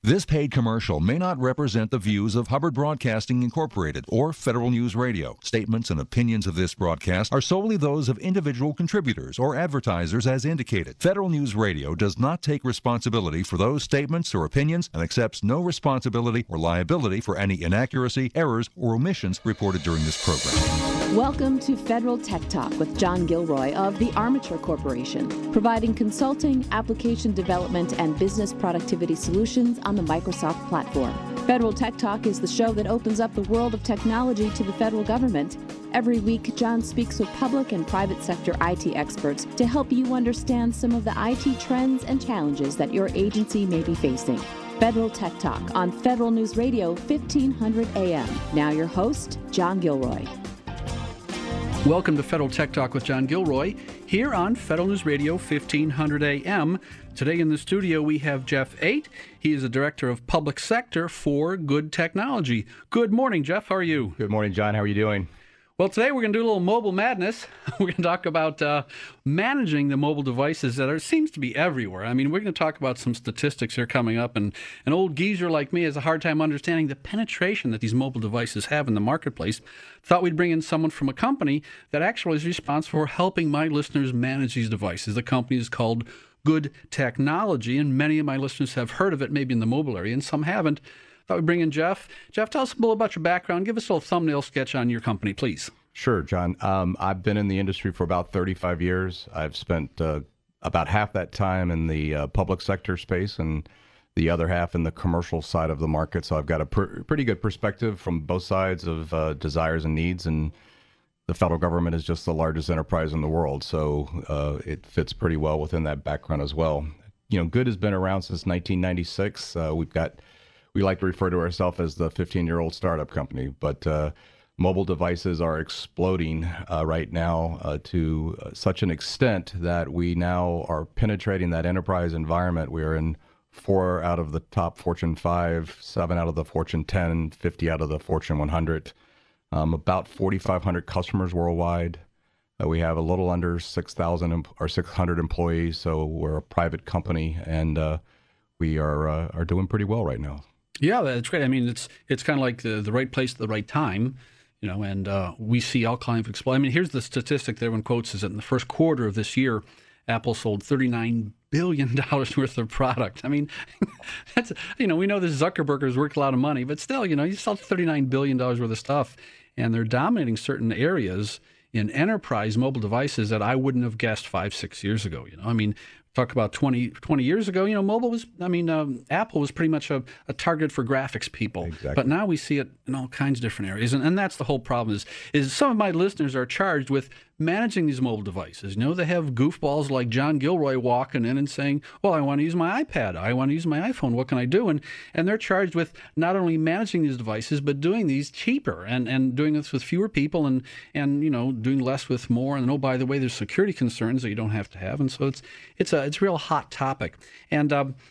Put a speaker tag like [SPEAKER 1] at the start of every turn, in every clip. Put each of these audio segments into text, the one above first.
[SPEAKER 1] This paid commercial may not represent the views of Hubbard Broadcasting Incorporated or Federal News Radio. Statements and opinions of this broadcast are solely those of individual contributors or advertisers as indicated. Federal News Radio does not take responsibility for those statements or opinions and accepts no responsibility or liability for any inaccuracy, errors, or omissions reported during this program.
[SPEAKER 2] Welcome to Federal Tech Talk with John Gilroy of the Armature Corporation, providing consulting, application development, and business productivity solutions on the Microsoft platform. Federal Tech Talk is the show that opens up the world of technology to the federal government. Every week, John speaks with public and private sector IT experts to help you understand some of the IT trends and challenges that your agency may be facing. Federal Tech Talk on Federal News Radio, 1500 AM. Now your host, John Gilroy.
[SPEAKER 3] Welcome to Federal Tech Talk with John Gilroy here on Federal News Radio 1500 AM. Today in the studio we have Jeff Ate. He is the Director of Public Sector for Good Technology. Good morning, Jeff. How are you?
[SPEAKER 4] Good morning, John. How are you doing?
[SPEAKER 3] Well, today we're going to do a little mobile madness. We're going to talk about managing the mobile devices that seems to be everywhere. I mean, we're going to talk about some statistics here coming up, and an old geezer like me has a hard time understanding the penetration that these mobile devices have in the marketplace. Thought we'd bring in someone from a company that actually is responsible for helping my listeners manage these devices. The company is called Good Technology, and many of my listeners have heard of it, maybe in the mobile area, and some haven't. Thought we'd bring in Jeff. Jeff, tell us a little about your background. Give us a little thumbnail sketch on your company, please.
[SPEAKER 4] Sure, John. I've been in the industry for about 35 years. I've spent about half that time in the public sector space and the other half in the commercial side of the market. So I've got a pretty good perspective from both sides of desires and needs. And the federal government is just the largest enterprise in the world. So it fits pretty well within that background as well. You know, Good has been around since 1996. We like to refer to ourselves as the 15-year-old startup company, but mobile devices are exploding right now to such an extent that we now are penetrating that enterprise environment. We are in 4 out of the top Fortune 5, 7 out of the Fortune 10, 50 out of the Fortune 100, about 4,500 customers worldwide. We have a little under 6,000 or 600 employees, so we're a private company, and we are doing pretty well right now.
[SPEAKER 3] Yeah, that's great. I mean, it's kind of like the right place at the right time, you know, and we see all kinds of explode. I mean, here's the statistic that everyone quotes is that in the first quarter of this year, Apple sold $39 billion worth of product. I mean, that's, you know, we know this Zuckerberg's worked a lot of money, but still, you know, you sell $39 billion worth of stuff, and they're dominating certain areas in enterprise mobile devices that I wouldn't have guessed 5-6 years ago. You know, I mean, talk about 20 years ago, you know, mobile was, Apple was pretty much a target for graphics people.
[SPEAKER 4] Exactly.
[SPEAKER 3] But now we see it in all kinds of different areas. And that's the whole problem is some of my listeners are charged with managing these mobile devices. You know, they have goofballs like John Gilroy walking in and saying, well, I want to use my iPad. I want to use my iPhone. What can I do? And they're charged with not only managing these devices, but doing these cheaper and doing this with fewer people and you know, doing less with more. And oh, by the way, there's security concerns that you don't have to have. And so it's a real hot topic. And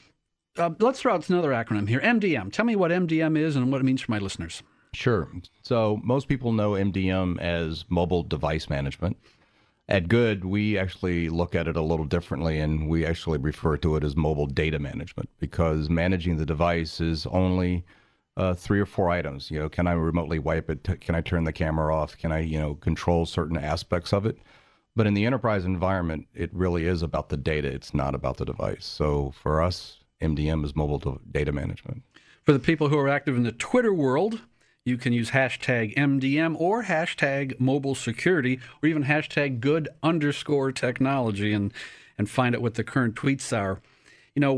[SPEAKER 3] let's throw out another acronym here, MDM. Tell me what MDM is and what it means for my listeners.
[SPEAKER 4] Sure. So most people know MDM as mobile device management. At Good, we actually look at it a little differently, and we actually refer to it as mobile data management, because managing the device is only 3 or 4 items. You know, can I remotely wipe it? Can I turn the camera off? Can I, you know, control certain aspects of it? But in the enterprise environment, it really is about the data. It's not about the device. So for us, MDM is mobile data management.
[SPEAKER 3] For the people who are active in the Twitter world, you can use hashtag MDM or hashtag mobile security or even hashtag good_technology and find out what the current tweets are. You know,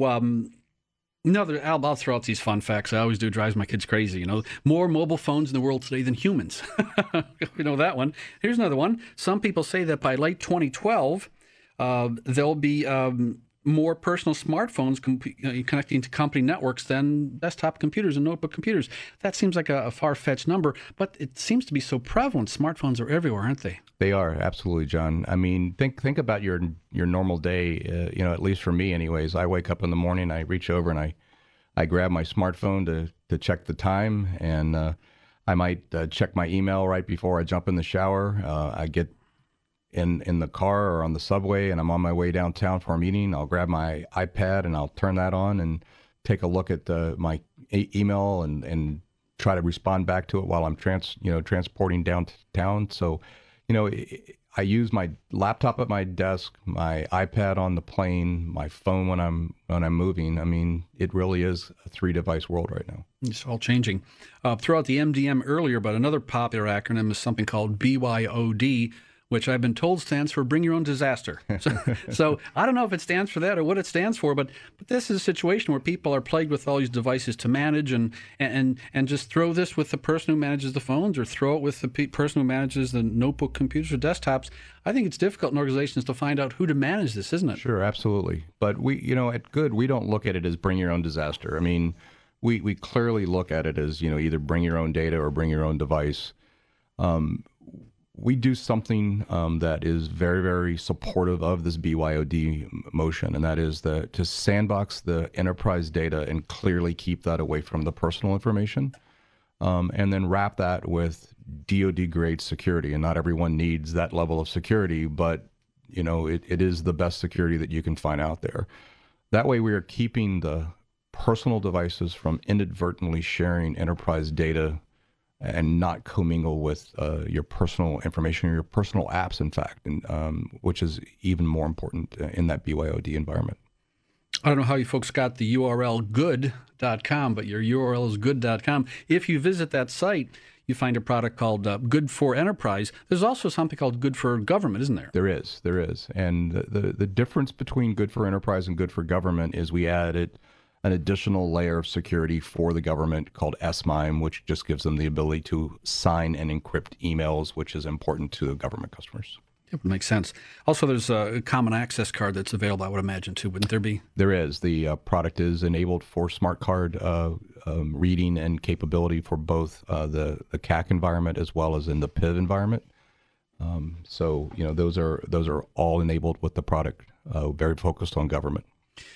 [SPEAKER 3] I'll throw out these fun facts. I always do. It drives my kids crazy. You know, more mobile phones in the world today than humans. We know that one. Here's another one. Some people say that by late 2012, there'll be more personal smartphones connecting to company networks than desktop computers and notebook computers. That seems like a far-fetched number, but it seems to be so prevalent. Smartphones are everywhere, aren't they?
[SPEAKER 4] They are, absolutely, John. I mean, think about your normal day. You know, at least for me, anyways. I wake up in the morning, I reach over and I grab my smartphone to check the time, and I might check my email right before I jump in the shower. I get in the car or on the subway and I'm on my way downtown for a meeting. I'll grab my iPad and I'll turn that on and take a look at my email and try to respond back to it while I'm transporting downtown. So, I use my laptop at my desk, my iPad on the plane, my phone when I'm moving. I mean, it really is a 3-device world right now.
[SPEAKER 3] It's all changing. Throw out the MDM earlier, but another popular acronym is something called BYOD, which I've been told stands for Bring Your Own Disaster. So I don't know if it stands for that or what it stands for, but this is a situation where people are plagued with all these devices to manage, and just throw this with the person who manages the phones, or throw it with the person who manages the notebook computers or desktops. I think it's difficult in organizations to find out who to manage this, isn't it?
[SPEAKER 4] Sure, absolutely. But we, at Good, we don't look at it as bring your own disaster. I mean, we clearly look at it as, either bring your own data or bring your own device. We do something that is very, very supportive of this BYOD motion, and that is to sandbox the enterprise data and clearly keep that away from the personal information, and then wrap that with DoD-grade security. And not everyone needs that level of security, but it is the best security that you can find out there. That way, we are keeping the personal devices from inadvertently sharing enterprise data and not commingle with your personal information or your personal apps, in fact, and which is even more important in that BYOD environment.
[SPEAKER 3] I don't know how you folks got the URL good.com, but your URL is good.com. If you visit that site, you find a product called Good for Enterprise. There's also something called Good for Government, isn't there? There
[SPEAKER 4] is. And the difference between Good for Enterprise and Good for Government is we added an additional layer of security for the government called SMIME, which just gives them the ability to sign and encrypt emails, which is important to government customers.
[SPEAKER 3] It would make sense. Also, there's a common access card that's available, I would imagine, too, wouldn't there be?
[SPEAKER 4] There is. The product is enabled for smart card reading and capability for both the CAC environment as well as in the PIV environment. So, those are all enabled with the product, very focused on government.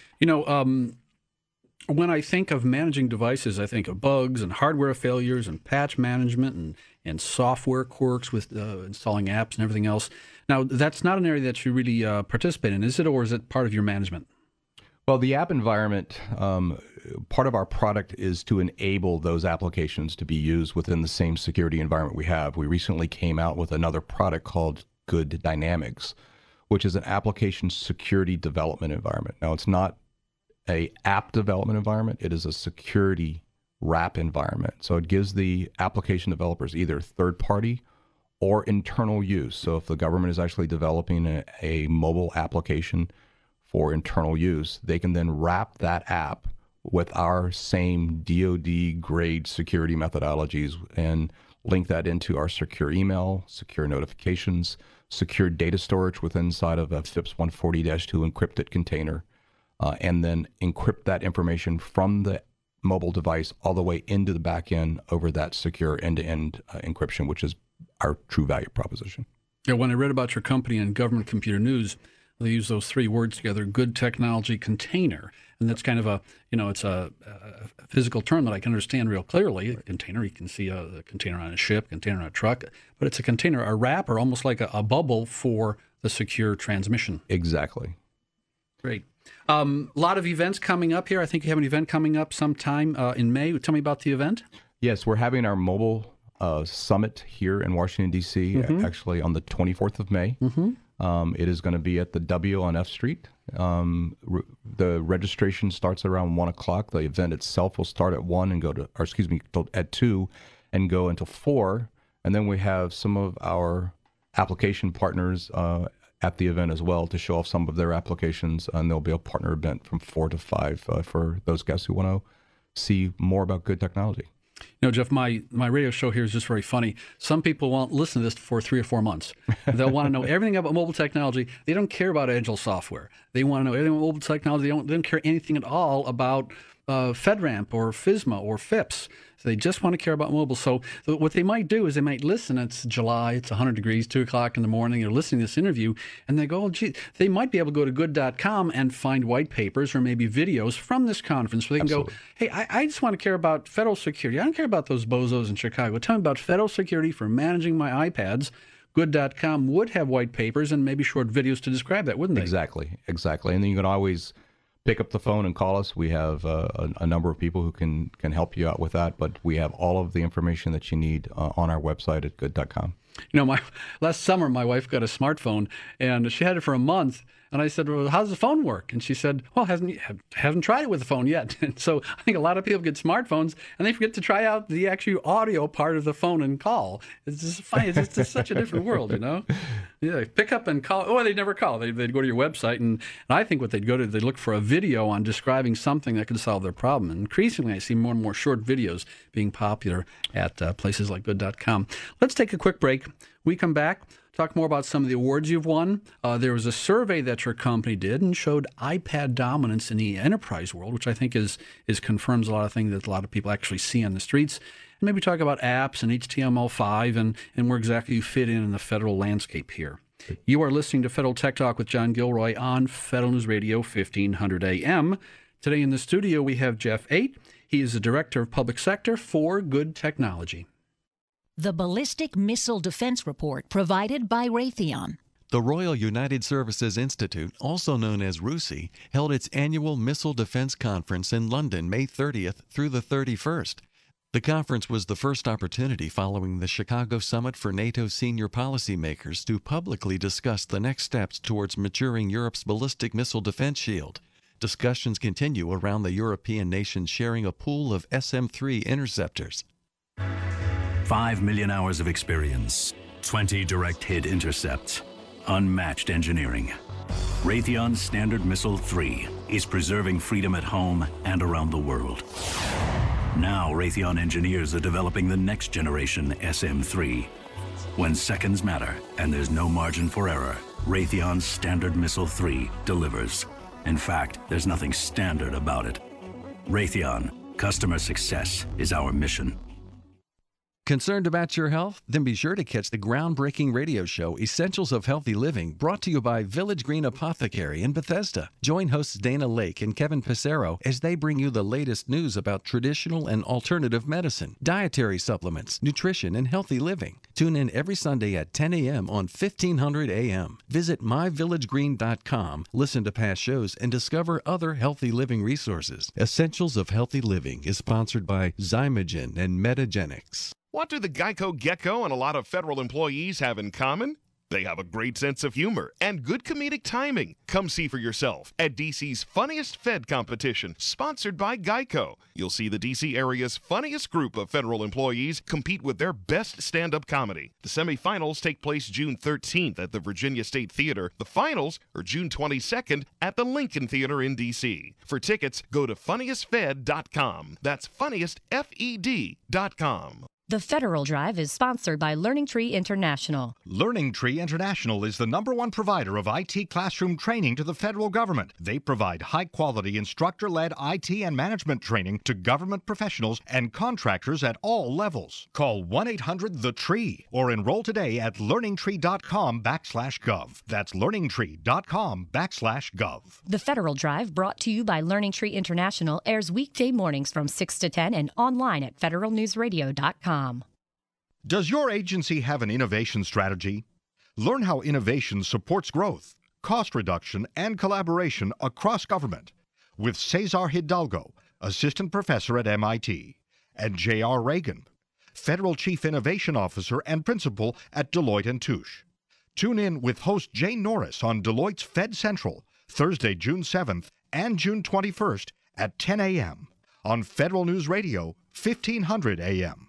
[SPEAKER 3] When I think of managing devices, I think of bugs and hardware failures and patch management and software quirks with installing apps and everything else. Now, that's not an area that you really participate in, is it, or is it part of your management?
[SPEAKER 4] Well, the app environment, part of our product is to enable those applications to be used within the same security environment we have. We recently came out with another product called Good Dynamics, which is an application security development environment. Now, it's not a app development environment. It is a security wrap environment. So it gives the application developers either third party or internal use. So if the government is actually developing a mobile application for internal use, they can then wrap that app with our same DoD grade security methodologies and link that into our secure email, secure notifications, secure data storage within inside of a FIPS 140-2 encrypted container. And then encrypt that information from the mobile device all the way into the back end over that secure end-to-end encryption, which is our true value proposition.
[SPEAKER 3] Yeah, when I read about your company in Government Computer News, they use those three words together, good technology container. And that's kind of it's a physical term that I can understand real clearly. A container, you can see a container on a ship, container on a truck, but it's a container, a wrapper, almost like a bubble for the secure transmission.
[SPEAKER 4] Exactly.
[SPEAKER 3] Great. A lot of events coming up here. I think you have an event coming up sometime in May. Tell me about the event.
[SPEAKER 4] Yes, we're having our mobile summit here in Washington, D.C., actually on the 24th of May. It is going to be at the W on F Street. The registration starts around 1 o'clock. The event itself will start at 1 and at 2 and go until 4. And then we have some of our application partners at the event as well to show off some of their applications, and there'll be a partner event from 4 to 5 for those guests who want to see more about good technology.
[SPEAKER 3] Jeff, my radio show here is just very funny. Some people won't listen to this for 3 or 4 months. They'll want to know everything about mobile technology. They don't care about Agile software. They want to know everything about mobile technology. They don't care anything at all about FedRAMP or FISMA or FIPS. So they just want to care about mobile. So what they might do is they might listen. It's July, it's 100 degrees, 2 o'clock in the morning. They're listening to this interview, and they go, oh, gee, they might be able to go to good.com and find white papers or maybe videos from this conference where they can Absolutely. Go, hey, I just want to care about federal security. I don't care about those bozos in Chicago. Tell me about federal security for managing my iPads. Good.com would have white papers and maybe short videos to describe that, wouldn't they?
[SPEAKER 4] Exactly. And then you can always pick up the phone and call us. We have a number of people who can help you out with that, but we have all of the information that you need on our website at good.com.
[SPEAKER 3] Last summer, my wife got a smartphone, and she had it for a month. And I said, well, how does the phone work? And she said, well, haven't tried it with the phone yet. And so I think a lot of people get smartphones, and they forget to try out the actual audio part of the phone and call. It's just funny. It's just such a different world, Yeah, pick up and call. Oh, they'd never call. They'd go to your website, and I think what they'd look for a video on describing something that could solve their problem. And increasingly, I see more and more short videos being popular at places like good.com. Let's take a quick break. We come back, talk more about some of the awards you've won. There was a survey that your company did and showed iPad dominance in the enterprise world, which I think is confirms a lot of things that a lot of people actually see on the streets. And maybe talk about apps and HTML5 and where exactly you fit in the federal landscape here. You are listening to Federal Tech Talk with John Gilroy on Federal News Radio 1500 AM. Today in the studio we have Jeff Eight. He is the Director of Public Sector for Good Technology.
[SPEAKER 5] The Ballistic Missile Defense Report provided by Raytheon.
[SPEAKER 6] The Royal United Services Institute, also known as RUSI, held its annual Missile Defense Conference in London May 30th through the 31st. The conference was the first opportunity following the Chicago Summit for NATO senior policymakers to publicly discuss the next steps towards maturing Europe's ballistic missile defense shield. Discussions continue around the European nations sharing a pool of SM-3 interceptors.
[SPEAKER 7] 5 million hours of experience, 20 direct hit intercepts, unmatched engineering. Raytheon Standard Missile 3 is preserving freedom at home and around the world. Now Raytheon engineers are developing the next generation SM-3. When seconds matter and there's no margin for error, Raytheon Standard Missile 3 delivers. In fact, there's nothing standard about it. Raytheon, customer success is our mission.
[SPEAKER 6] Concerned about your health? Then be sure to catch the groundbreaking radio show Essentials of Healthy Living, brought to you by Village Green Apothecary in Bethesda. Join hosts Dana Lake and Kevin Pissarro as they bring you the latest news about traditional and alternative medicine, dietary supplements, nutrition, and healthy living. Tune in every Sunday at 10 a.m. on 1500 a.m. Visit myvillagegreen.com, listen to past shows, and discover other healthy living resources. Essentials of Healthy Living is sponsored by Zymogen and Metagenics.
[SPEAKER 8] What do the Geico Gecko and a lot of federal employees have in common? They have a great sense of humor and good comedic timing. Come see for yourself at DC's Funniest Fed competition, sponsored by Geico. You'll see the DC area's funniest group of federal employees compete with their best stand-up comedy. The semifinals take place June 13th at the Virginia State Theater. The finals are June 22nd at the Lincoln Theater in DC. For tickets, go to funniestfed.com. That's funniestfed.com.
[SPEAKER 9] The Federal Drive is sponsored by Learning Tree International.
[SPEAKER 10] Learning Tree International is the #1 provider of IT classroom training to the federal government. They provide high-quality instructor-led IT and management training to government professionals and contractors at all levels. Call 1-800-THE-TREE or enroll today at learningtree.com/gov. That's learningtree.com/gov.
[SPEAKER 9] The Federal Drive, brought to you by Learning Tree International, airs weekday mornings from 6 to 10 and online at federalnewsradio.com.
[SPEAKER 10] Does your agency have an innovation strategy? Learn how innovation supports growth, cost reduction, and collaboration across government with Cesar Hidalgo, Assistant Professor at MIT, and J.R. Reagan, Federal Chief Innovation Officer and Principal at Deloitte & Touche. Tune in with host Jane Norris on Deloitte's Fed Central, Thursday, June 7th and June 21st at 10 a.m. on Federal News Radio, 1500 a.m.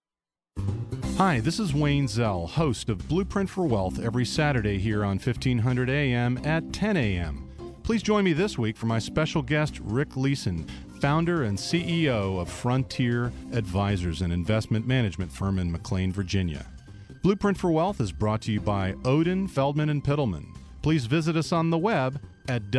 [SPEAKER 11] Hi, this is Wayne Zell, host of Blueprint for Wealth every Saturday here on 1500 AM at 10 a.m. Please join me this week for my special guest, Rick Leeson, founder and CEO of Frontier Advisors, an investment management firm in McLean, Virginia. Blueprint for Wealth is brought to you by Odin, Feldman, and Pittleman. Please visit us on the web at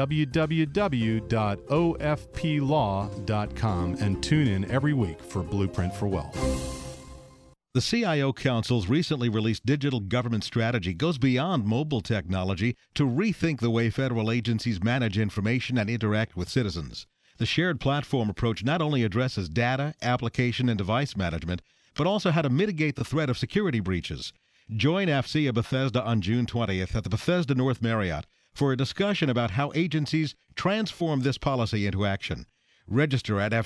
[SPEAKER 11] www.ofplaw.com and tune in every week for Blueprint for Wealth.
[SPEAKER 12] The CIO Council's recently released digital government strategy goes beyond mobile technology to rethink the way federal agencies manage information and interact with citizens. The shared platform approach not only addresses data, application, and device management, but also how to mitigate the threat of security breaches. Join AFCEA Bethesda on June 20th at the Bethesda North Marriott for a discussion about how agencies transform this policy into action. Register at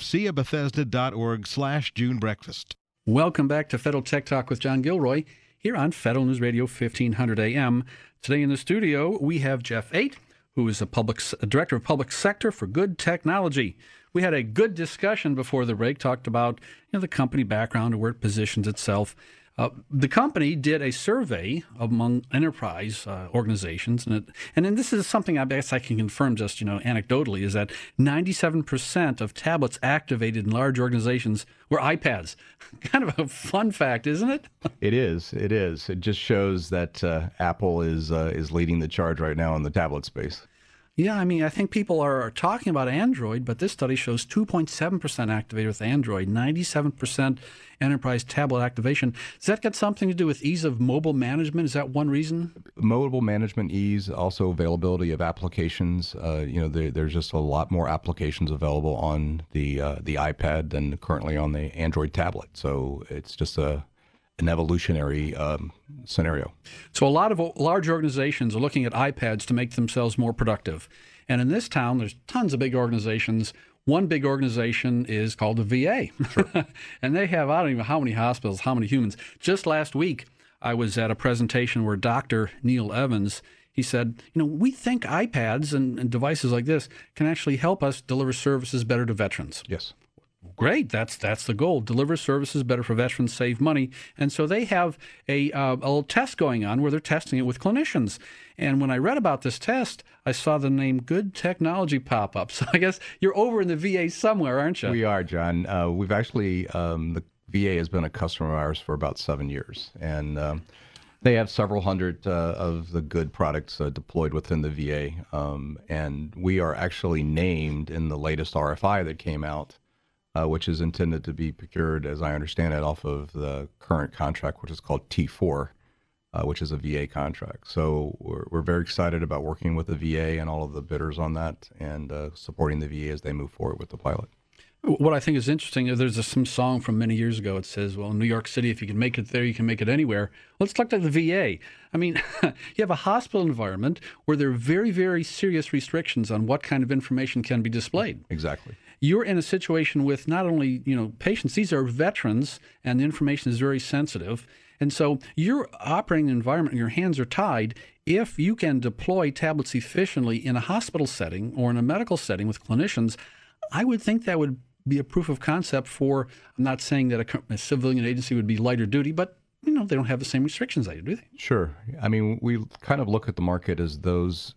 [SPEAKER 12] afceabethesda.org/June breakfast.
[SPEAKER 3] Welcome back to Federal Tech Talk with John Gilroy here on Federal News Radio 1500 AM. Today in the studio, we have Jeff Eight, who is a Director of Public Sector for Good Technology. We had a good discussion before the break, talked about the company background and where it positions itself. The company did a survey among enterprise organizations, and then this is something I guess I can confirm just anecdotally, is that 97% of tablets activated in large organizations were iPads. Kind of a fun fact, isn't it?
[SPEAKER 4] It is. It is. It just shows that Apple is leading the charge right now in the tablet space.
[SPEAKER 3] Yeah, I mean, I think people are talking about Android, but this study shows 2.7% activated with Android, 97% enterprise tablet activation. Does that got something to do with ease of mobile management? Is that one reason?
[SPEAKER 4] Mobile management ease, also availability of applications. There's just a lot more applications available on the iPad than currently on the Android tablet. So it's just an evolutionary scenario.
[SPEAKER 3] So a lot of large organizations are looking at iPads to make themselves more productive. And in this town, there's tons of big organizations. One big organization is called the VA. Sure. And they have, I don't even know how many hospitals, how many humans. Just last week, I was at a presentation where Dr. Neil Evans, he said, we think iPads and devices like this can actually help us deliver services better to veterans.
[SPEAKER 4] Yes.
[SPEAKER 3] Great, that's the goal. Deliver services better for veterans, save money. And so they have a little test going on where they're testing it with clinicians. And when I read about this test, I saw the name Good Technology pop up. So I guess you're over in the VA somewhere, aren't you?
[SPEAKER 4] We are, John. We've actually, the VA has been a customer of ours for about 7 years. And they have several hundred of the Good products deployed within the VA. And we are actually named in the latest RFI that came out, which is intended to be procured, as I understand it, off of the current contract, which is called T4, which is a VA contract. So we're very excited about working with the VA and all of the bidders on that and supporting the VA as they move forward with the pilot.
[SPEAKER 3] What I think is interesting, there's some song from many years ago. It says, well, in New York City, if you can make it there, you can make it anywhere. Well, let's look at the VA. I mean, you have a hospital environment where there are very, very serious restrictions on what kind of information can be displayed.
[SPEAKER 4] Exactly.
[SPEAKER 3] You're in a situation with not only, patients, these are veterans, and the information is very sensitive. And so you're operating an environment and your hands are tied. If you can deploy tablets efficiently in a hospital setting or in a medical setting with clinicians, I would think that would be a proof of concept for, I'm not saying that a civilian agency would be lighter duty, but they don't have the same restrictions they do they?
[SPEAKER 4] Sure. I mean, we kind of look at the market as those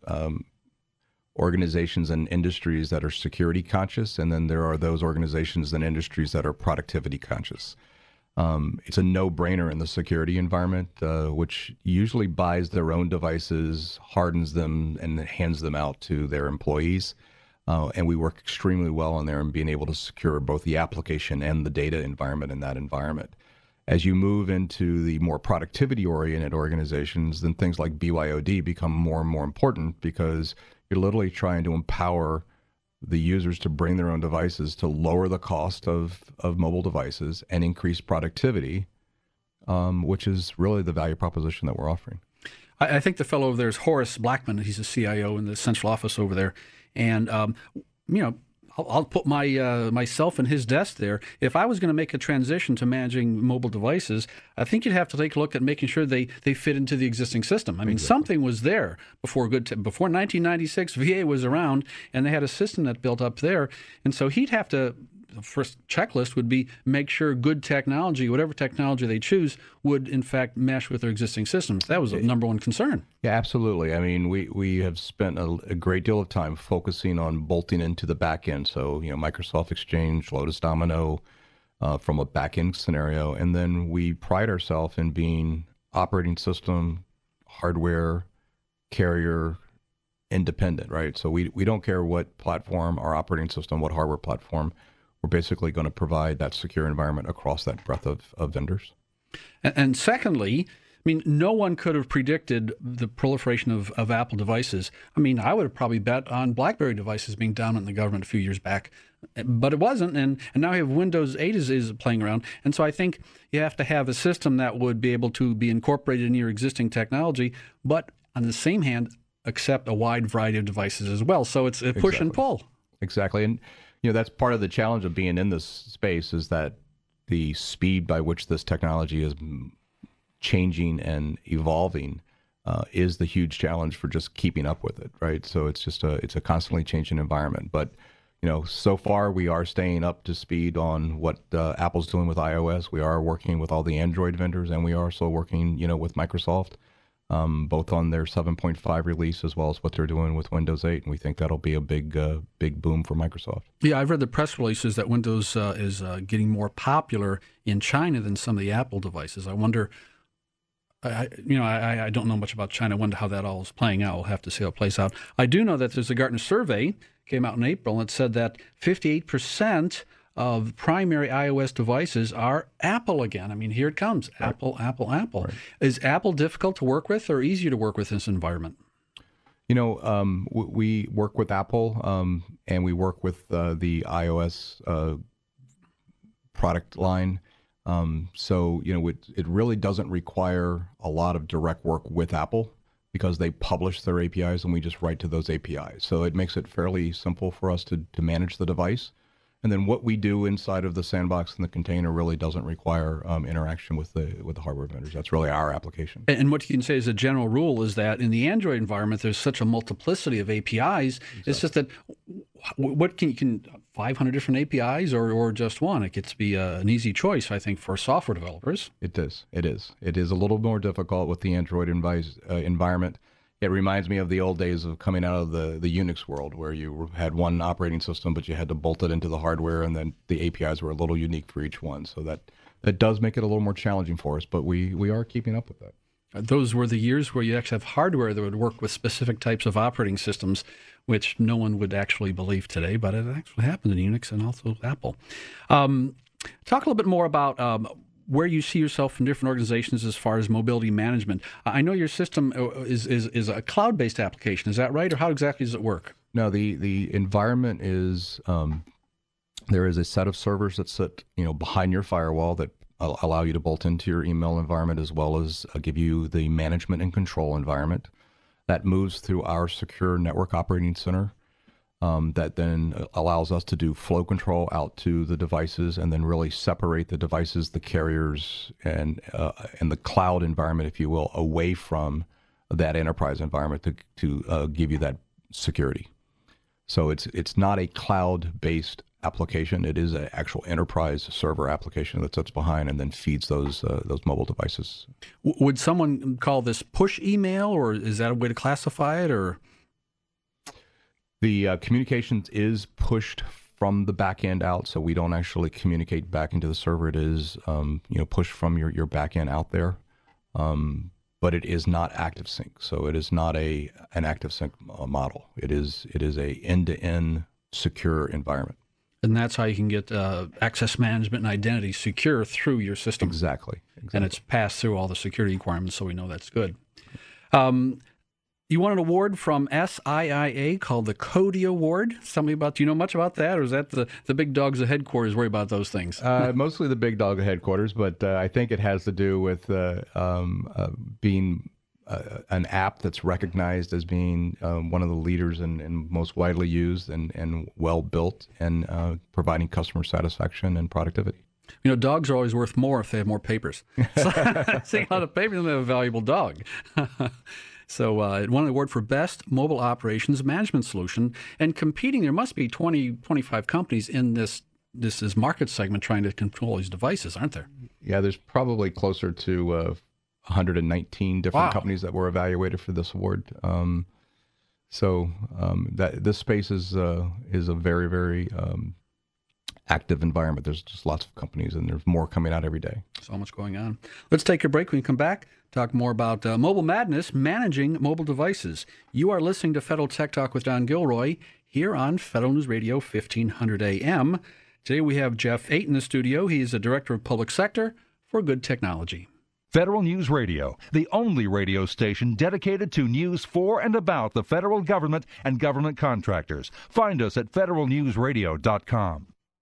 [SPEAKER 4] organizations and industries that are security conscious, and then there are those organizations and industries that are productivity conscious. It's a no-brainer in the security environment, which usually buys their own devices, hardens them, and hands them out to their employees. And we work extremely well in there in being able to secure both the application and the data environment in that environment. As you move into the more productivity-oriented organizations, then things like BYOD become more and more important because you're literally trying to empower the users to bring their own devices to lower the cost of mobile devices and increase productivity, which is really the value proposition that we're offering.
[SPEAKER 3] I think the fellow over there is Horace Blackman. He's a CIO in the central office over there. And, I'll put myself in his desk there. If I was going to make a transition to managing mobile devices, I think you'd have to take a look at making sure they fit into the existing system. I mean, Something was there before 1996. VA was around, and they had a system that built up there. And so he'd have to, the first checklist would be make sure Good Technology, whatever technology they choose, would in fact mesh with their existing systems. That was the number one concern.
[SPEAKER 4] Yeah, absolutely. I mean, we have spent a great deal of time focusing on bolting into the back end. So, Microsoft Exchange, Lotus Domino, from a back end scenario. And then we pride ourselves in being operating system, hardware, carrier, independent, right? So we don't care what platform our operating system, what hardware platform. We're basically going to provide that secure environment across that breadth of vendors.
[SPEAKER 3] And secondly, I mean, no one could have predicted the proliferation of Apple devices. I mean, I would have probably bet on BlackBerry devices being dominant in the government a few years back, but it wasn't. And now we have Windows 8 is playing around. And so I think you have to have a system that would be able to be incorporated in your existing technology, but on the same hand, accept a wide variety of devices as well. So it's a push and pull.
[SPEAKER 4] Exactly. And, that's part of the challenge of being in this space is that the speed by which this technology is changing and evolving is the huge challenge for just keeping up with it, right? So it's a constantly changing environment. But, so far we are staying up to speed on what Apple's doing with iOS. We are working with all the Android vendors, and we are also working, with Microsoft, both on their 7.5 release as well as what they're doing with Windows 8. And we think that'll be a big boom for Microsoft.
[SPEAKER 3] Yeah, I've read the press releases that Windows is getting more popular in China than some of the Apple devices. I wonder, I don't know much about China. I wonder how that all is playing out. We'll have to see how it plays out. I do know that there's a Gartner survey came out in April, and it said that 58% of primary iOS devices are Apple again. I mean, here it comes. Right. Apple. Right. Is Apple difficult to work with or easier to work with in this environment?
[SPEAKER 4] We work with Apple, and we work with the iOS product line. So, it really doesn't require a lot of direct work with Apple because they publish their APIs and we just write to those APIs. So it makes it fairly simple for us to manage the device. And then what we do inside of the sandbox and the container really doesn't require interaction with the hardware vendors. That's really our application.
[SPEAKER 3] And what you can say as a general rule is that in the Android environment, there's such a multiplicity of APIs. Exactly. It's just that what can you 500 different APIs or just one? It gets to be an easy choice, I think, for software developers.
[SPEAKER 4] It is. It is a little more difficult with the Android environment. It reminds me of the old days of coming out of the Unix world where you had one operating system, but you had to bolt it into the hardware, and then the APIs were a little unique for each one. So that does make it a little more challenging for us, but we are keeping up with that.
[SPEAKER 3] Those were the years where you actually have hardware that would work with specific types of operating systems, which no one would actually believe today, but it actually happened in Unix and also Apple. Talk a little bit more about where you see yourself in different organizations as far as mobility management. I know your system is a cloud-based application. Is that right, or how exactly does it work?
[SPEAKER 4] No, the environment is there is a set of servers that sit behind your firewall that allow you to bolt into your email environment as well as give you the management and control environment. That moves through our secure network operating center. That then allows us to do flow control out to the devices and then really separate the devices, the carriers, and the cloud environment, if you will, away from that enterprise environment to give you that security. So it's not a cloud-based application. It is an actual enterprise server application that sits behind and then feeds those mobile devices.
[SPEAKER 3] Would someone call this push email, or is that a way to classify it, or?
[SPEAKER 4] The communications is pushed from the back end out, so we don't actually communicate back into the server. It is pushed from your back end out there, but it is not active sync. So it is not an active sync model. It is a end-to-end secure environment.
[SPEAKER 3] And that's how you can get access management and identity secure through your system.
[SPEAKER 4] Exactly.
[SPEAKER 3] And it's passed through all the security requirements, so we know that's good. You won an award from SIIA called the Cody Award. Tell me do you know much about that, or is that the big dogs at headquarters worry about those things?
[SPEAKER 4] Mostly the big dog at headquarters, but I think it has to do with being an app that's recognized as being one of the leaders and most widely used and well built and providing customer satisfaction and productivity.
[SPEAKER 3] Dogs are always worth more if they have more papers. So, seeing a lot of papers, they have a valuable dog. So it won an award for Best Mobile Operations Management Solution. And competing, there must be 20, 25 companies in this market segment trying to control these devices, aren't there?
[SPEAKER 4] Yeah, there's probably closer to 119 different companies that were evaluated for this award. That this space is a very, very active environment. There's just lots of companies, and there's more coming out every day.
[SPEAKER 3] So much going on. Let's take a break. When we come back, talk more about mobile madness, managing mobile devices. You are listening to Federal Tech Talk with Don Gilroy here on Federal News Radio 1500 AM. Today we have Jeff Eight in the studio. He is the Director of Public Sector for Good Technology.
[SPEAKER 1] Federal News Radio, the only radio station dedicated to news for and about the federal government and government contractors. Find us at federalnewsradio.com.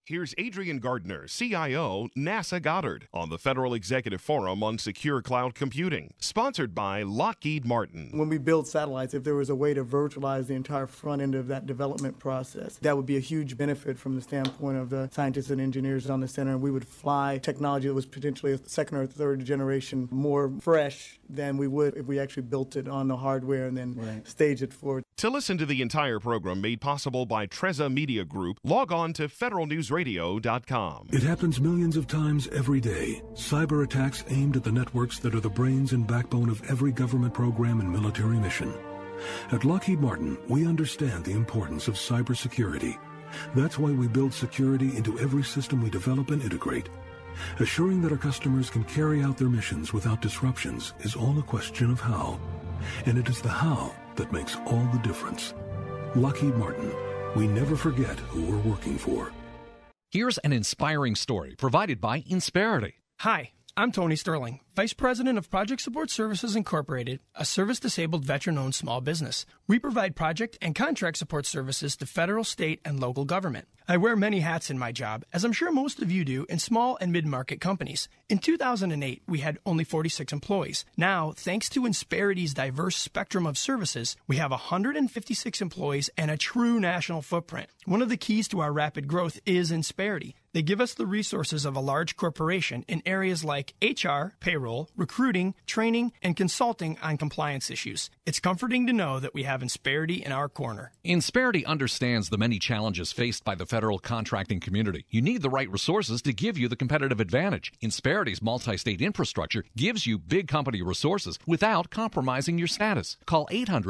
[SPEAKER 8] Here's Adrian Gardner, CIO, NASA Goddard, on the Federal Executive Forum on Secure Cloud Computing, sponsored by Lockheed Martin.
[SPEAKER 13] When we build satellites, if there was a way to virtualize the entire front end of that development process, that would be a huge benefit from the standpoint of the scientists and engineers on the center, and we would fly technology that was potentially a second or third generation more fresh than we would if we actually built it on the hardware and then staged it forward.
[SPEAKER 8] To listen to the entire program made possible by Treza Media Group, log on to federalnewsradio.com.
[SPEAKER 14] It happens millions of times every day. Cyber attacks aimed at the networks that are the brains and backbone of every government program and military mission. At Lockheed Martin, we understand the importance of cybersecurity. That's why we build security into every system we develop and integrate. Assuring that our customers can carry out their missions without disruptions is all a question of how. And it is the how that makes all the difference. Lockheed Martin, we never forget who we're working for.
[SPEAKER 15] Here's an inspiring story provided by Insperity.
[SPEAKER 16] Hi, I'm Tony Sterling, Vice President of Project Support Services Incorporated, a service-disabled veteran-owned small business. We provide project and contract support services to federal, state, and local government. I wear many hats in my job, as I'm sure most of you do in small and mid-market companies. In 2008, we had only 46 employees. Now, thanks to Insperity's diverse spectrum of services, we have 156 employees and a true national footprint. One of the keys to our rapid growth is Insperity. They give us the resources of a large corporation in areas like HR, payroll, recruiting, training, and consulting on compliance issues. It's comforting to know that we have Insperity in our corner.
[SPEAKER 15] Insperity understands the many challenges faced by the federal contracting community. You need the right resources to give you the competitive advantage. Insperity's multi-state infrastructure gives you big company resources without compromising your status. Call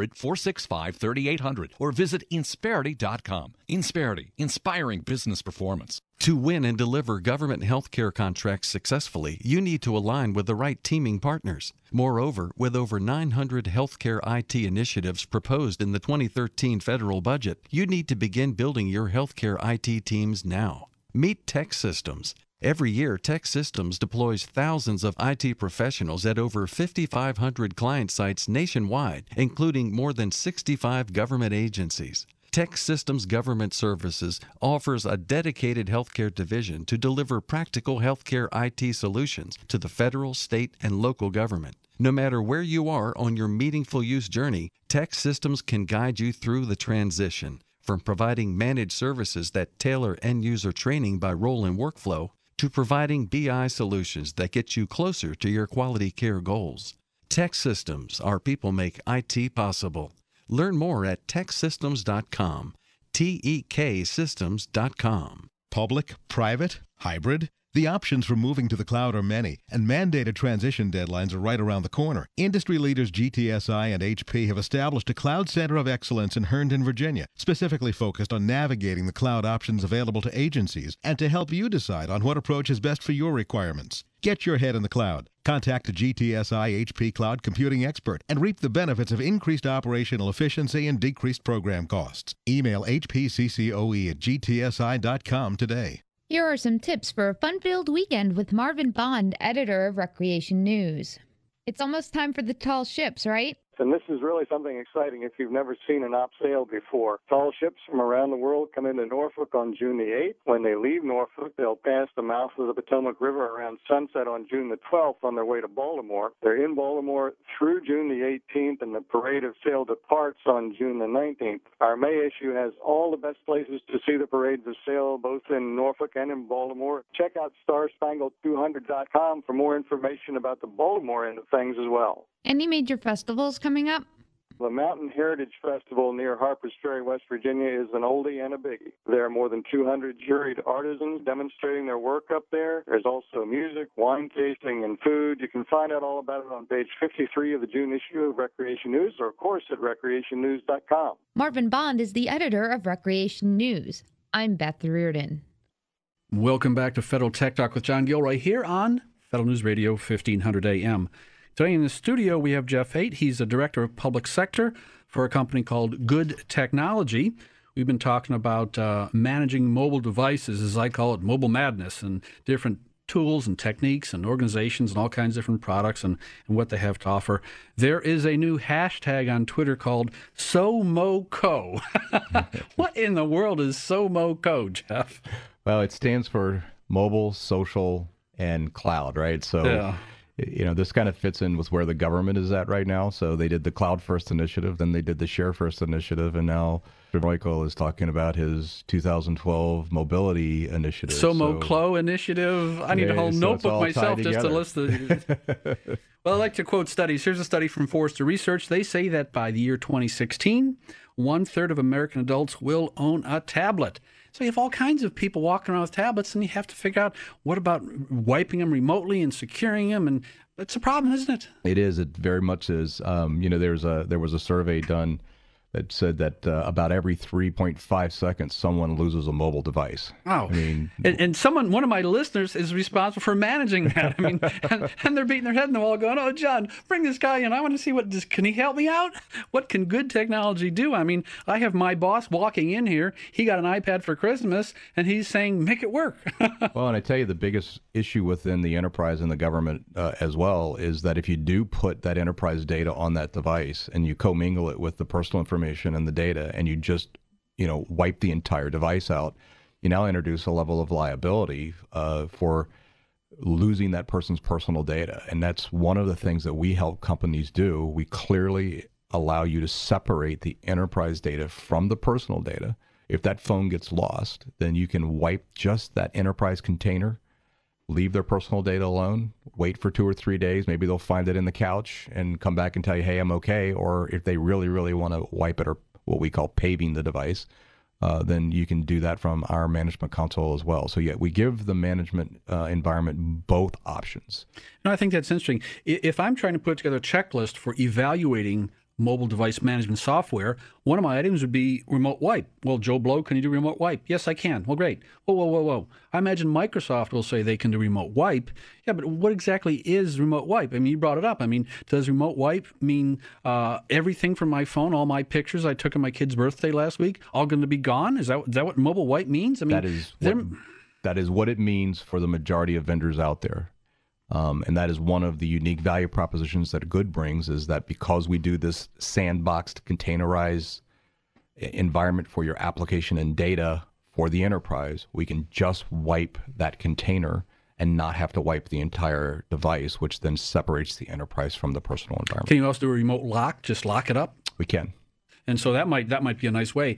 [SPEAKER 15] 800-465-3800 or visit Insperity.com. Insperity, inspiring business performance.
[SPEAKER 6] To win and deliver government healthcare contracts successfully, you need to align with the right teaming partners. Moreover, with over 900 healthcare IT initiatives proposed in the 2013 federal budget, you need to begin building your healthcare IT teams now. Meet TEKsystems. Every year, TEKsystems deploys thousands of IT professionals at over 5,500 client sites nationwide, including more than 65 government agencies. TEKsystems Government Services offers a dedicated healthcare division to deliver practical healthcare IT solutions to the federal, state, and local government. No matter where you are on your meaningful use journey, TEKsystems can guide you through the transition, from providing managed services that tailor end-user training by role and workflow to providing BI solutions that get you closer to your quality care goals. TEKsystems, our people make IT possible. Learn more at teksystems.com, teksystems.com.
[SPEAKER 12] Public, private, hybrid? The options for moving to the cloud are many, and mandated transition deadlines are right around the corner. Industry leaders GTSI and HP have established a Cloud Center of Excellence in Herndon, Virginia, specifically focused on navigating the cloud options available to agencies and to help you decide on what approach is best for your requirements. Get your head in the cloud. Contact a GTSI HP cloud computing expert and reap the benefits of increased operational efficiency and decreased program costs. Email hpccoe@gtsi.com today.
[SPEAKER 17] Here are some tips for a fun-filled weekend with Marvin Bond, editor of Recreation News. It's almost time for the tall ships, right?
[SPEAKER 18] And this is really something exciting if you've never seen an op sail before. Tall ships from around the world come into Norfolk on June the 8th. When they leave Norfolk, they'll pass the mouth of the Potomac River around sunset on June the 12th on their way to Baltimore. They're in Baltimore through June the 18th, and the parade of sail departs on June the 19th. Our May issue has all the best places to see the parades of sail, both in Norfolk and in Baltimore. Check out starspangled200.com for more information about the Baltimore end of things as well.
[SPEAKER 17] Any major festivals coming up?
[SPEAKER 18] The Mountain Heritage Festival near Harpers Ferry, West Virginia is an oldie and a biggie. There are more than 200 juried artisans demonstrating their work up there. There's also music, wine tasting, and food. You can find out all about it on page 53 of the June issue of Recreation News, or of course at recreationnews.com.
[SPEAKER 17] Marvin Bond is the editor of Recreation News. I'm Beth Reardon.
[SPEAKER 3] Welcome back to Federal Tech Talk with John Gilroy here on Federal News Radio 1500 AM. Today in the studio, we have Jeff Haight. He's the Director of Public Sector for a company called Good Technology. We've been talking about managing mobile devices, as I call it, mobile madness, and different tools and techniques and organizations and all kinds of different products and what they have to offer. There is a new hashtag on Twitter called SoMoCo. What in the world is SoMoCo, Jeff?
[SPEAKER 4] Well, it stands for mobile, social, and cloud, right? So,
[SPEAKER 3] Yeah.
[SPEAKER 4] This kind of fits in with where the government is at right now. So they did the Cloud First initiative, then they did the Share First initiative, and now Royko is talking about his 2012 mobility initiative.
[SPEAKER 3] SoMoClo initiative. I need a whole notebook myself just to list the. Well, I like to quote studies. Here's a study from Forrester Research. They say that by the year 2016, 1/3 of American adults will own a tablet. So you have all kinds of people walking around with tablets, and you have to figure out what about wiping them remotely and securing them, and it's a problem, isn't it?
[SPEAKER 4] It is. It very much is. There was a survey done that said that about every 3.5 seconds, someone loses a mobile device.
[SPEAKER 3] Oh,
[SPEAKER 4] I mean,
[SPEAKER 3] and one of my listeners is responsible for managing that. I mean, and they're beating their head in the wall going, "Oh, John, bring this guy in. I want to see can he help me out? What can good technology do?" I mean, I have my boss walking in here. He got an iPad for Christmas, and he's saying, "Make it work."
[SPEAKER 4] Well, and I tell you, the biggest issue within the enterprise and the government as well is that if you do put that enterprise data on that device and you commingle it with the personal information and the data, and you just wipe the entire device out, you now introduce a level of liability for losing that person's personal data. And that's one of the things that we help companies do. We clearly allow you to separate the enterprise data from the personal data. If that phone gets lost, then you can wipe just that enterprise container, leave their personal data alone, wait for 2 or 3 days. Maybe they'll find it in the couch and come back and tell you, "Hey, I'm okay." Or if they really, really want to wipe it, or what we call paving the device, then you can do that from our management console as well. So yeah, we give the management environment both options.
[SPEAKER 3] No, I think that's interesting. If I'm trying to put together a checklist for evaluating mobile device management software, one of my items would be remote wipe. Well, Joe Blow, can you do remote wipe? Yes, I can. Well, great. Whoa. I imagine Microsoft will say they can do remote wipe. Yeah, but what exactly is remote wipe? I mean, you brought it up. I mean, does remote wipe mean everything from my phone, all my pictures I took on my kid's birthday last week, all going to be gone? Is that what mobile wipe means? I mean,
[SPEAKER 4] that is what it means for the majority of vendors out there. And that is one of the unique value propositions that Good brings, is that because we do this sandboxed, containerized environment for your application and data for the enterprise, we can just wipe that container and not have to wipe the entire device, which then separates the enterprise from the personal environment.
[SPEAKER 3] Can you also do a remote lock? Just lock it up?
[SPEAKER 4] We can.
[SPEAKER 3] And so that might be a nice way.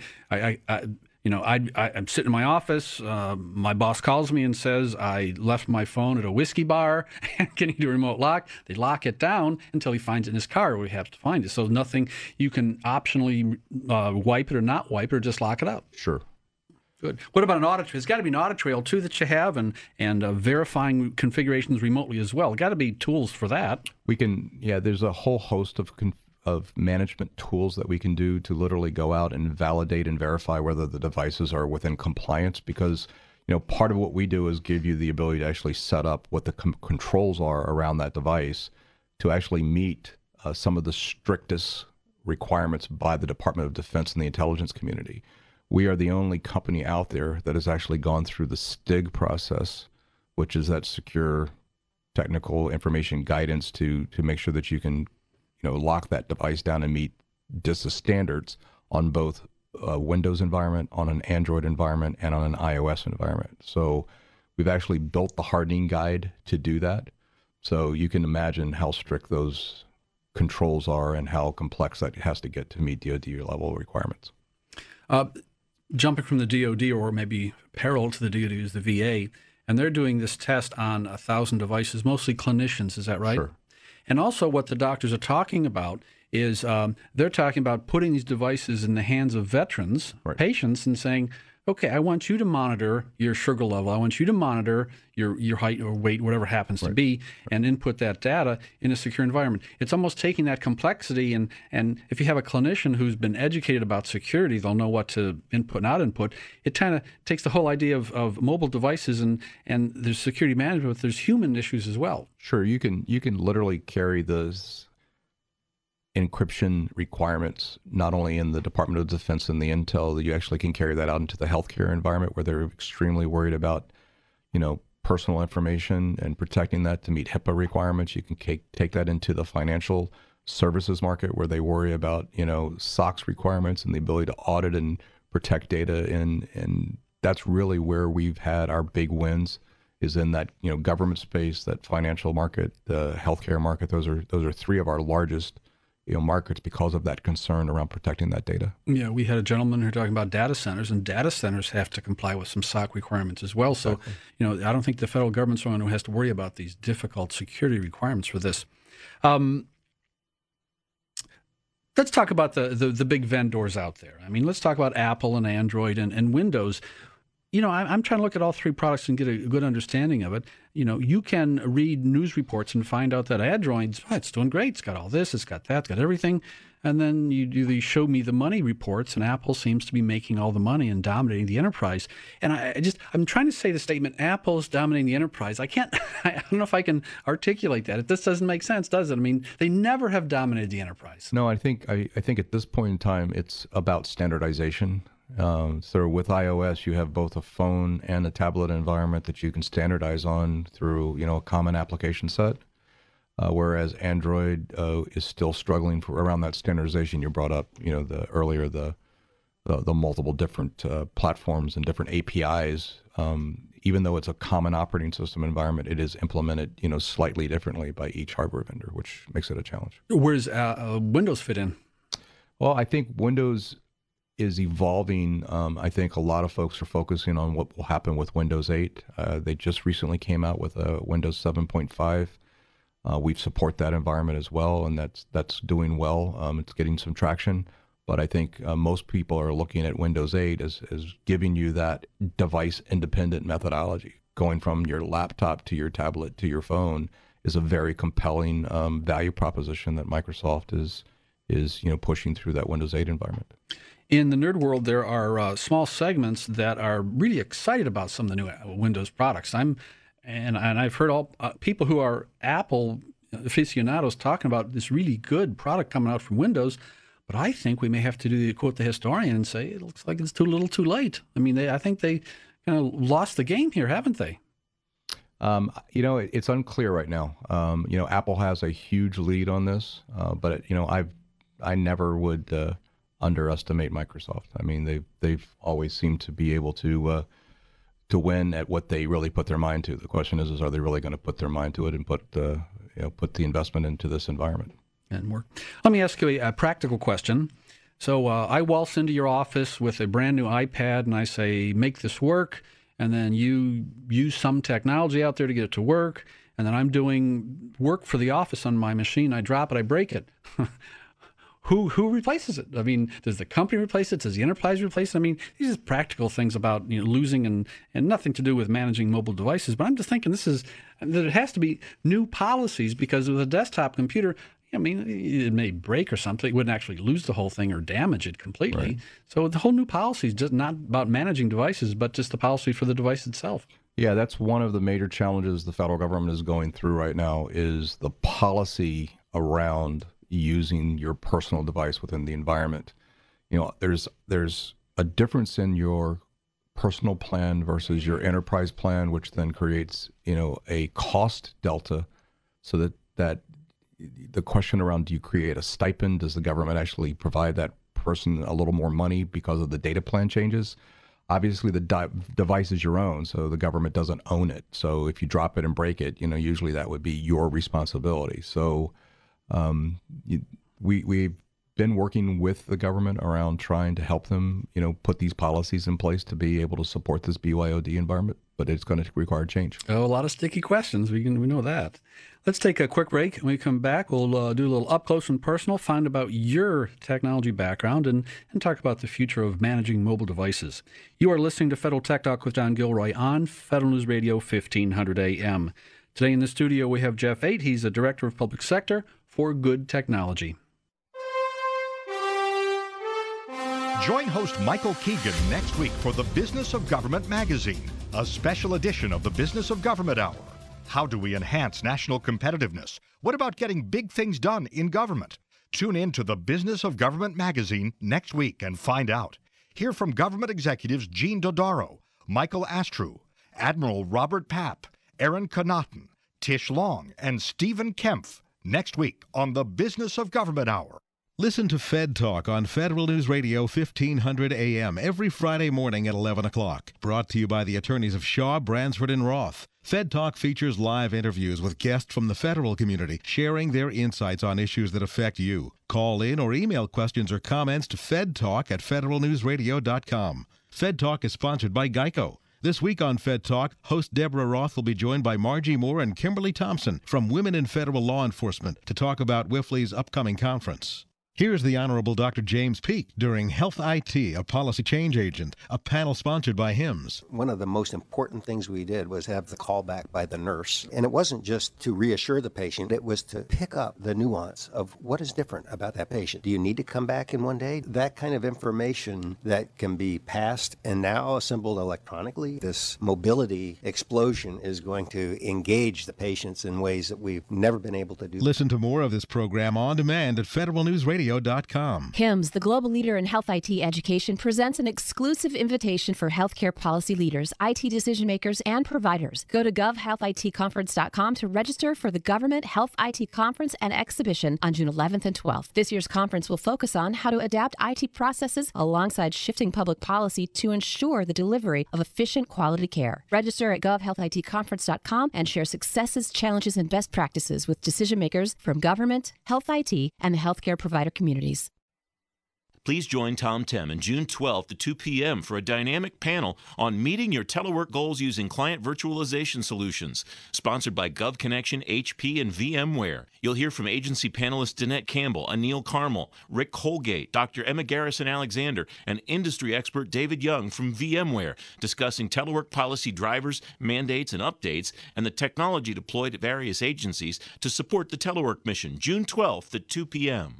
[SPEAKER 3] I'm sitting in my office. My boss calls me and says, "I left my phone at a whiskey bar. Can you do a remote lock?" They lock it down until he finds it in his car. We have to find it. So nothing, you can optionally wipe it or not wipe it, or just lock it up.
[SPEAKER 4] Sure.
[SPEAKER 3] Good. What about an audit trail? There's got to be an audit trail, too, that you have, and verifying configurations remotely as well. Got to be tools for that.
[SPEAKER 4] There's a whole host of management tools that we can do to literally go out and validate and verify whether the devices are within compliance, because part of what we do is give you the ability to actually set up what the controls are around that device to actually meet some of the strictest requirements by the Department of Defense and the intelligence community. We are the only company out there that has actually gone through the STIG process, which is that secure technical information guidance to make sure that you can lock that device down and meet DISA standards on both a Windows environment, on an Android environment, and on an iOS environment. So we've actually built the hardening guide to do that. So you can imagine how strict those controls are and how complex that has to get to meet DoD level requirements.
[SPEAKER 3] Jumping from the DoD, or maybe parallel to the DoD, is the VA, and they're doing this test on 1,000 devices, mostly clinicians. Is that right?
[SPEAKER 4] Sure.
[SPEAKER 3] And also what the doctors are talking about is they're talking about putting these devices in the hands of veterans, patients, and saying, okay, I want you to monitor your sugar level. I want you to monitor your height or weight, whatever it happens to be, and input that data in a secure environment. It's almost taking that complexity, and if you have a clinician who's been educated about security, they'll know what to input and not input. It kind of takes the whole idea of mobile devices and there's security management, but there's human issues as well.
[SPEAKER 4] Sure, you can literally carry those encryption requirements not only in the Department of Defense and the Intel, you actually can carry that out into the healthcare environment where they're extremely worried about, personal information and protecting that to meet HIPAA requirements. You can take that into the financial services market where they worry about, SOX requirements and the ability to audit and protect data in that's really where we've had our big wins, is in that government space, that financial market, the healthcare market. Those are three of our largest markets because of that concern around protecting that data.
[SPEAKER 3] Yeah, we had a gentleman who talking about data centers, and data centers have to comply with some SOC requirements as well. Exactly. So, I don't think the federal government's the one who has to worry about these difficult security requirements for this. Let's talk about the big vendors out there. I mean, let's talk about Apple and Android and Windows. I'm trying to look at all three products and get a good understanding of it. You can read news reports and find out that Android's, it's doing great. It's got all this, it's got that, it's got everything. And then you do the show me the money reports, and Apple seems to be making all the money and dominating the enterprise. And I'm trying to say the statement, Apple's dominating the enterprise. I don't know if I can articulate that. This doesn't make sense, does it? I mean, they never have dominated the enterprise.
[SPEAKER 4] No, I think at this point in time, it's about standardization. So with iOS, you have both a phone and a tablet environment that you can standardize on through, a common application set. Whereas Android is still struggling around that standardization you brought up, the multiple different platforms and different APIs. Even though it's a common operating system environment, it is implemented, slightly differently by each hardware vendor, which makes it a challenge.
[SPEAKER 3] Where does Windows fit in?
[SPEAKER 4] Well, I think Windows is evolving. I think a lot of folks are focusing on what will happen with Windows 8. They just recently came out with a Windows 7.5. We support that environment as well, and that's doing well. It's getting some traction. But I think most people are looking at Windows 8 as giving you that device-independent methodology. Going from your laptop to your tablet to your phone is a very compelling value proposition that Microsoft is pushing through that Windows 8 environment.
[SPEAKER 3] In the nerd world, there are small segments that are really excited about some of the new Windows products. I've heard all people who are Apple aficionados talking about this really good product coming out from Windows. But I think we may have to quote the historian and say it looks like it's too little, too late. I mean, I think they kind of lost the game here, haven't they?
[SPEAKER 4] It's unclear right now. Apple has a huge lead on this, but I never would underestimate Microsoft. I mean, they've always seemed to be able to win at what they really put their mind to. The question is are they really going to put their mind to it and put the investment into this environment?
[SPEAKER 3] And work. Let me ask you a practical question. So I waltz into your office with a brand new iPad and I say, make this work. And then you use some technology out there to get it to work. And then I'm doing work for the office on my machine. I drop it, I break it. Who replaces it? I mean, does the company replace it? Does the enterprise replace it? I mean, these are practical things about losing and nothing to do with managing mobile devices. But I'm just thinking that it has to be new policies, because with a desktop computer, I mean, it may break or something. It wouldn't actually lose the whole thing or damage it completely. Right. So the whole new policy is just not about managing devices, but just the policy for the device itself.
[SPEAKER 4] Yeah, that's one of the major challenges the federal government is going through right now, is the policy around using your personal device within the environment. There's a difference in your personal plan versus your enterprise plan, which then creates a cost delta. So that the question around, do you create a stipend? Does the government actually provide that person a little more money because of the data plan changes? Obviously, the device is your own, so the government doesn't own it. So if you drop it and break it, usually that would be your responsibility. So we've been working with the government around trying to help them, put these policies in place to be able to support this BYOD environment, but it's going to require change.
[SPEAKER 3] Oh, a lot of sticky questions. We know that. Let's take a quick break. When we come back, we'll do a little up close and personal, find about your technology background, and talk about the future of managing mobile devices. You are listening to Federal Tech Talk with John Gilroy on Federal News Radio 1500 AM. Today in the studio, we have Jeff Eight. He's the Director of Public Sector for Good Technology.
[SPEAKER 10] Join host Michael Keegan next week for the Business of Government magazine, a special edition of the Business of Government Hour. How do we enhance national competitiveness? What about getting big things done in government? Tune in to the Business of Government magazine next week and find out. Hear from government executives Gene Dodaro, Michael Astrew, Admiral Robert Papp, Aaron Connaughton, Tish Long, and Stephen Kempf next week on the Business of Government Hour.
[SPEAKER 12] Listen to Fed Talk on Federal News Radio 1500 AM every Friday morning at 11 o'clock. Brought to you by the attorneys of Shaw, Bransford, and Roth. Fed Talk features live interviews with guests from the federal community, sharing their insights on issues that affect you. Call in or email questions or comments to fedtalk@federalnewsradio.com. Fed Talk is sponsored by Geico. This week on Fed Talk, host Deborah Roth will be joined by Margie Moore and Kimberly Thompson from Women in Federal Law Enforcement to talk about WIFLE's upcoming conference. Here's the Honorable Dr. James Peake during Health IT, a policy change agent, a panel sponsored by HIMSS.
[SPEAKER 19] One of the most important things we did was have the callback by the nurse. And it wasn't just to reassure the patient, it was to pick up the nuance of what is different about that patient. Do you need to come back in one day? That kind of information that can be passed and now assembled electronically, this mobility explosion is going to engage the patients in ways that we've never been able to do.
[SPEAKER 12] Listen to more of this program on demand at federalnewsradio.com.
[SPEAKER 2] HIMSS, the global leader in health IT education, presents an exclusive invitation for healthcare policy leaders, IT decision makers, and providers. Go to govhealthitconference.com to register for the Government Health IT Conference and Exhibition on June 11th and 12th. This year's conference will focus on how to adapt IT processes alongside shifting public policy to ensure the delivery of efficient quality care. Register at govhealthitconference.com and share successes, challenges, and best practices with decision makers from government, health IT, and the healthcare provider communities.
[SPEAKER 20] Please join Tom Temm on June 12th at 2 p.m. for a dynamic panel on meeting your telework goals using client virtualization solutions, sponsored by GovConnection, HP, and VMware. You'll hear from agency panelists Danette Campbell, Anil Carmel, Rick Colgate, Dr. Emma Garrison-Alexander, and industry expert David Young from VMware, discussing telework policy drivers, mandates, and updates, and the technology deployed at various agencies to support the telework mission, June 12th at 2 p.m.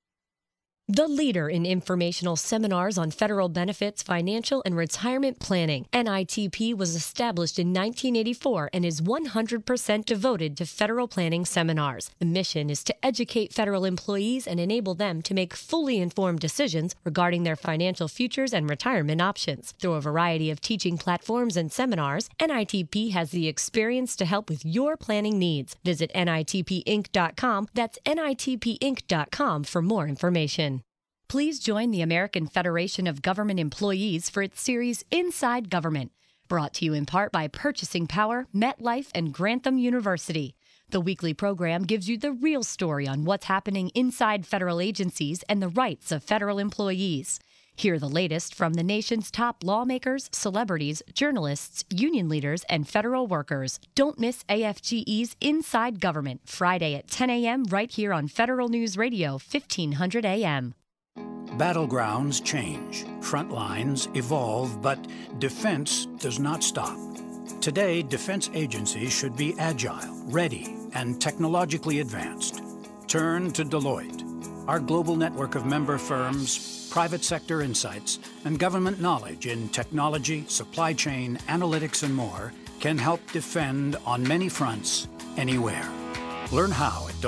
[SPEAKER 9] The leader in informational seminars on federal benefits, financial, and retirement planning, NITP was established in 1984 and is 100% devoted to federal planning seminars. The mission is to educate federal employees and enable them to make fully informed decisions regarding their financial futures and retirement options. Through a variety of teaching platforms and seminars, NITP has the experience to help with your planning needs. Visit NITPinc.com. That's NITPinc.com for more information. Please join the American Federation of Government Employees for its series Inside Government, brought to you in part by Purchasing Power, MetLife, and Grantham University. The weekly program gives you the real story on what's happening inside federal agencies and the rights of federal employees. Hear the latest from the nation's top lawmakers, celebrities, journalists, union leaders, and federal workers. Don't miss AFGE's Inside Government, Friday at 10 a.m. right here on Federal News Radio, 1500 a.m.
[SPEAKER 21] Battlegrounds change, front lines evolve, but defense does not stop. Today, defense agencies should be agile, ready, and technologically advanced. Turn to Deloitte. Our global network of member firms, private sector insights, and government knowledge in technology, supply chain, analytics, and more can help defend on many fronts, anywhere. Learn how at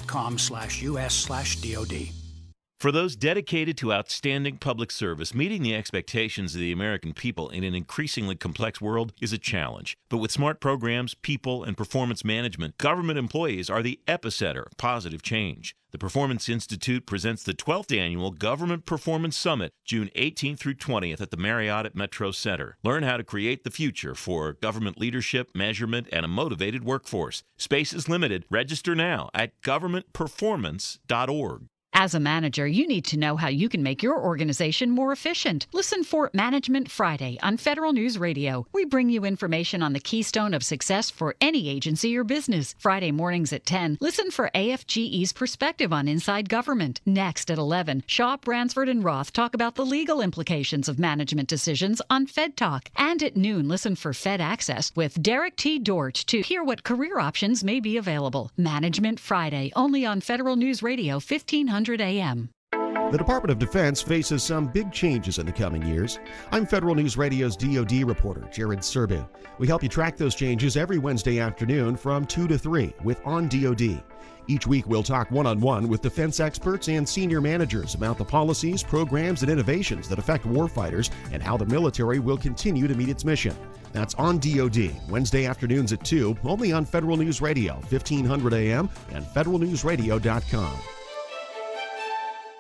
[SPEAKER 21] Deloitte.com/US/DoD.
[SPEAKER 20] For those dedicated to outstanding public service, meeting the expectations of the American people in an increasingly complex world is a challenge. But with smart programs, people, and performance management, government employees are the epicenter of positive change. The Performance Institute presents the 12th Annual Government Performance Summit, June 18th through 20th at the Marriott at Metro Center. Learn how to create the future for government leadership, measurement, and a motivated workforce. Space is limited. Register now at governmentperformance.org.
[SPEAKER 22] As a manager, you need to know how you can make your organization more efficient. Listen for Management Friday on Federal News Radio. We bring you information on the keystone of success for any agency or business. Friday mornings at 10, listen for AFGE's perspective on inside government. Next at 11, Shaw, Bransford, and Roth talk about the legal implications of management decisions on Fed Talk. And at noon, listen for Fed Access with Derek T. Dort to hear what career options may be available. Management Friday, only on Federal News Radio, 1500 a.m.
[SPEAKER 23] The Department of Defense faces some big changes in the coming years. I'm Federal News Radio's DoD reporter, Jared Serbu. We help you track those changes every Wednesday afternoon from 2 to 3 with On DoD. Each week we'll talk one-on-one with defense experts and senior managers about the policies, programs, and innovations that affect warfighters and how the military will continue to meet its mission. That's On DoD, Wednesday afternoons at 2, only on Federal News Radio, 1500 a.m. and federalnewsradio.com.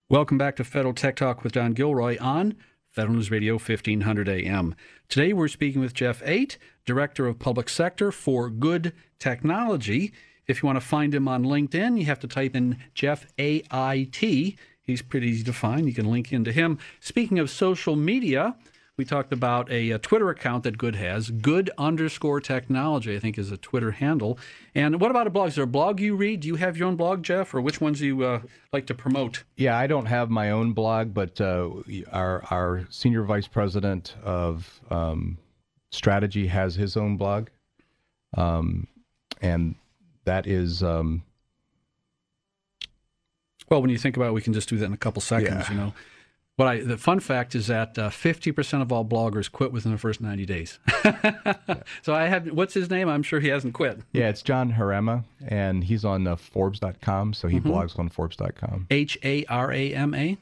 [SPEAKER 3] Welcome back to Federal Tech Talk with John Gilroy on Federal News Radio 1500 AM. Today we're speaking with Jeff Ait, Director of Public Sector for Good Technology. If you want to find him on LinkedIn, you have to type in Jeff A-I-T. He's pretty easy to find. You can link into him. Speaking of social media, we talked about a Twitter account that Good has. Good_technology, I think, is a Twitter handle. And what about a blog? Is there a blog you read? Do you have your own blog, Jeff, or which ones do you like to promote?
[SPEAKER 4] Yeah, I don't have my own blog, but our Senior Vice President of Strategy has his own blog. And that is... well,
[SPEAKER 3] when you think about it, we can just do that in a couple seconds, you know. But the fun fact is that 50% of all bloggers quit within the first 90 days. So I have, what's his name? I'm sure he hasn't quit.
[SPEAKER 4] Yeah, it's John Harema, and he's on Forbes.com, so he blogs on Forbes.com.
[SPEAKER 3] Harama?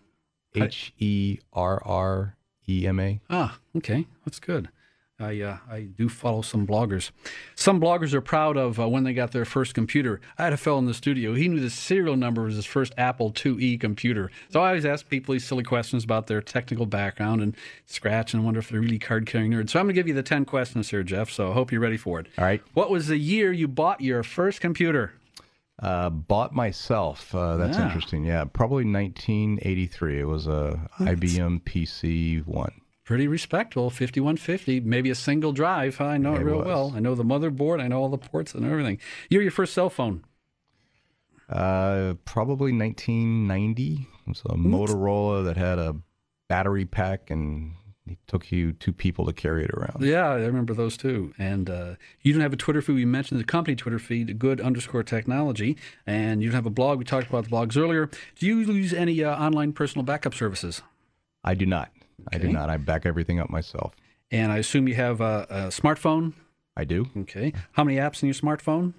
[SPEAKER 4] Herrema.
[SPEAKER 3] Ah, okay. That's good. I do follow some bloggers. Some bloggers are proud of when they got their first computer. I had a fellow in the studio. He knew the serial number of his first Apple IIe computer. So I always ask people these silly questions about their technical background and scratch and wonder if they're really card-carrying nerds. So I'm going to give you the 10 questions here, Jeff, so I hope you're ready for it.
[SPEAKER 4] All right.
[SPEAKER 3] What was the year you bought your first computer?
[SPEAKER 4] Bought myself. That's interesting. Yeah, probably 1983. It was a IBM PC-1.
[SPEAKER 3] Pretty respectable, 5150, maybe a single drive. I know it real well. I know the motherboard. I know all the ports and everything. Your first cell phone?
[SPEAKER 4] Probably 1990. It was a Motorola that had a battery pack, and it took you two people to carry it around.
[SPEAKER 3] Yeah, I remember those too. And you don't have a Twitter feed. We mentioned the company Twitter feed, Good_technology. And you don't have a blog. We talked about the blogs earlier. Do you use any online personal backup services?
[SPEAKER 4] I do not. Okay. I do not. I back everything up myself.
[SPEAKER 3] And I assume you have a smartphone?
[SPEAKER 4] I do.
[SPEAKER 3] Okay. How many apps in your smartphone?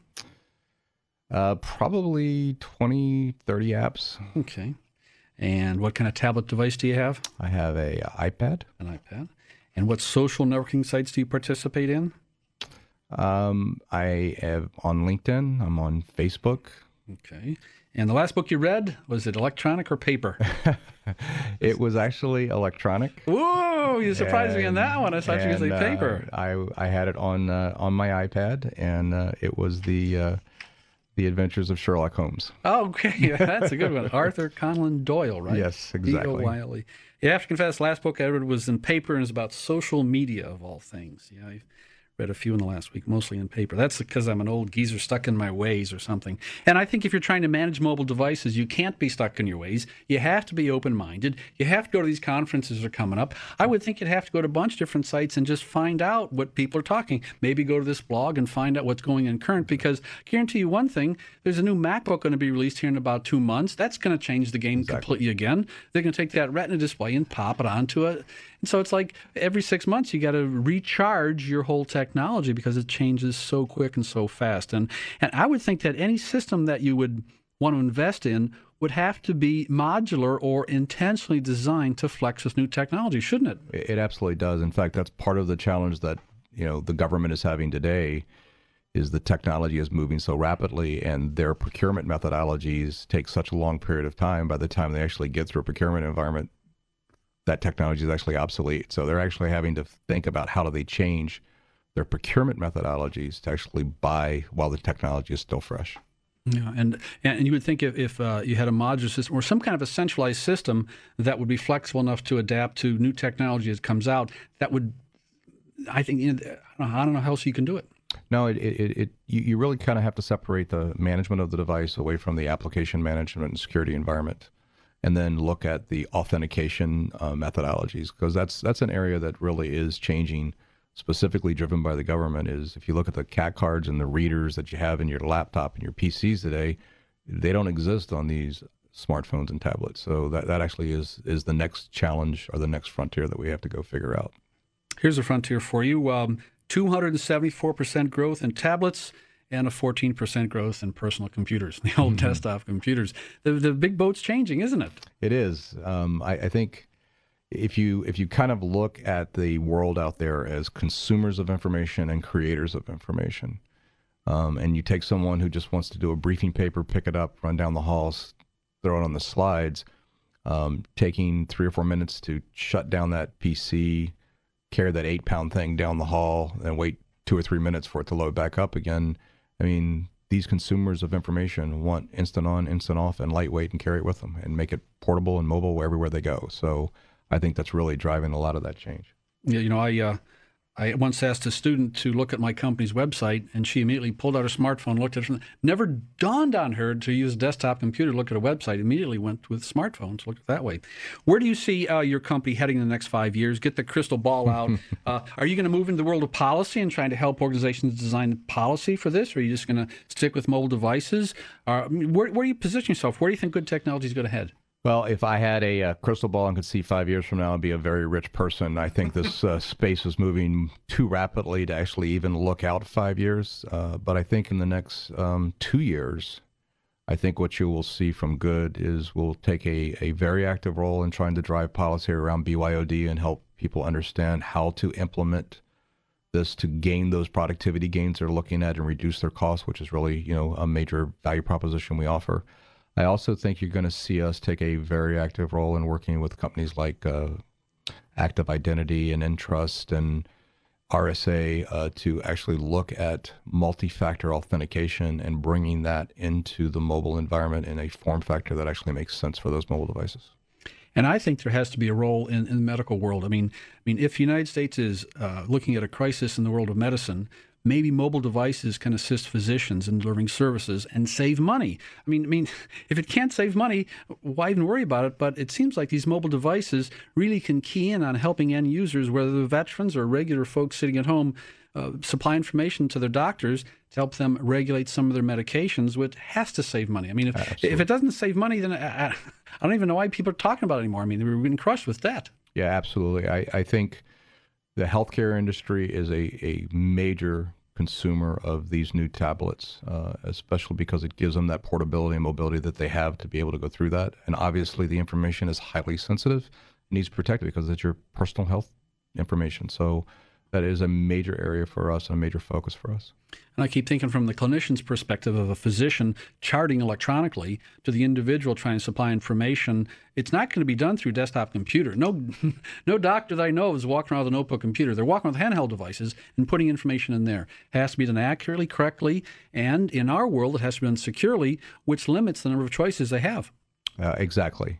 [SPEAKER 4] Probably 20, 30 apps.
[SPEAKER 3] Okay. And what kind of tablet device do you have?
[SPEAKER 4] I have an iPad.
[SPEAKER 3] An iPad. And what social networking sites do you participate in?
[SPEAKER 4] I am on LinkedIn. I'm on Facebook.
[SPEAKER 3] Okay. And the last book you read, was it electronic or paper?
[SPEAKER 4] It was actually electronic.
[SPEAKER 3] Whoa, you surprised me on that one. I thought you were going to say paper.
[SPEAKER 4] I had it on my iPad, and it was the Adventures of Sherlock Holmes.
[SPEAKER 3] Oh, okay. That's a good one. Arthur Conan Doyle, right?
[SPEAKER 4] Yes, exactly.
[SPEAKER 3] D-O-Y-L-E. You have to confess, the last book I read was in paper, and it's about social media, of all things. Yeah, I've read a few in the last week, mostly in paper. That's because I'm an old geezer stuck in my ways or something. And I think if you're trying to manage mobile devices, you can't be stuck in your ways. You have to be open-minded. You have to go to these conferences that are coming up. I would think you'd have to go to a bunch of different sites and just find out what people are talking. Maybe go to this blog and find out what's going on current, because I guarantee you one thing, there's a new MacBook going to be released here in about 2 months. That's going to change the game completely again. They're going to take that Retina display and pop it onto it. And so it's like every 6 months you got to recharge your whole technology because it changes so quick and so fast. And I would think that any system that you would want to invest in would have to be modular or intentionally designed to flex this new technology, shouldn't it?
[SPEAKER 4] It absolutely does. In fact, that's part of the challenge that the government is having today. Is the technology is moving so rapidly, and their procurement methodologies take such a long period of time. By the time they actually get through a procurement environment, that technology is actually obsolete. So they're actually having to think about how do they change their procurement methodologies to actually buy while the technology is still fresh.
[SPEAKER 3] Yeah, and you would think if you had a modular system or some kind of a centralized system that would be flexible enough to adapt to new technology as it comes out, that would, I think, I don't know how else you can do it.
[SPEAKER 4] No, you really kind of have to separate the management of the device away from the application management and security environment, and then look at the authentication methodologies, because that's an area that really is changing, specifically driven by the government. Is if you look at the CAT cards and the readers that you have in your laptop and your PCs today, they don't exist on these smartphones and tablets. So that actually is the next challenge or the next frontier that we have to go figure out.
[SPEAKER 3] Here's a frontier for you. 274% growth in tablets and a 14% growth in personal computers, the old desktop computers. The big boat's changing, isn't it?
[SPEAKER 4] It is. I think if you kind of look at the world out there as consumers of information and creators of information, and you take someone who just wants to do a briefing paper, pick it up, run down the halls, throw it on the slides, taking 3 or 4 minutes to shut down that PC, carry that 8-pound thing down the hall, and wait 2 or 3 minutes for it to load back up again. I mean, these consumers of information want instant on, instant off, and lightweight, and carry it with them and make it portable and mobile everywhere they go. So I think that's really driving a lot of that change.
[SPEAKER 3] Yeah, you know, I once asked a student to look at my company's website, and she immediately pulled out her smartphone, looked at it. Never dawned on her to use a desktop computer to look at a website. Immediately went with smartphones, looked at it that way. Where do you see your company heading in the next 5 years? Get the crystal ball out. Are you going to move into the world of policy and trying to help organizations design policy for this, or are you just going to stick with mobile devices? Where do you position yourself? Where do you think good technology is going to head?
[SPEAKER 4] Well, if I had a crystal ball and could see 5 years from now, I'd be a very rich person. I think this space is moving too rapidly to actually even look out 5 years. But I think in the next 2 years, I think what you will see from Good is we'll take a very active role in trying to drive policy around BYOD and help people understand how to implement this to gain those productivity gains they're looking at and reduce their costs, which is really, you know, a major value proposition we offer. I also think you're going to see us take a very active role in working with companies like Active Identity and Entrust and RSA to actually look at multi-factor authentication and bringing that into the mobile environment in a form factor that actually makes sense for those mobile devices.
[SPEAKER 3] And I think there has to be a role in the medical world. I mean, if the United States is looking at a crisis in the world of medicine, maybe mobile devices can assist physicians in delivering services and save money. I mean, if it can't save money, why even worry about it? But it seems like these mobile devices really can key in on helping end users, whether they're veterans or regular folks sitting at home, supply information to their doctors to help them regulate some of their medications, which has to save money. I mean, if it doesn't save money, then I don't even know why people are talking about it anymore. I mean, we're getting crushed with debt.
[SPEAKER 4] Yeah, absolutely. I think the healthcare industry is a major consumer of these new tablets, especially because it gives them that portability and mobility that they have to be able to go through that. And obviously the information is highly sensitive. It needs protected because it's your personal health information. So that is a major area for us and a major focus for us.
[SPEAKER 3] And I keep thinking from the clinician's perspective of a physician charting electronically to the individual trying to supply information. It's not going to be done through desktop computer. No doctor that I know is walking around with a notebook computer. They're walking with handheld devices and putting information in there. It has to be done accurately, correctly, and in our world, it has to be done securely, which limits the number of choices they have.
[SPEAKER 4] Exactly.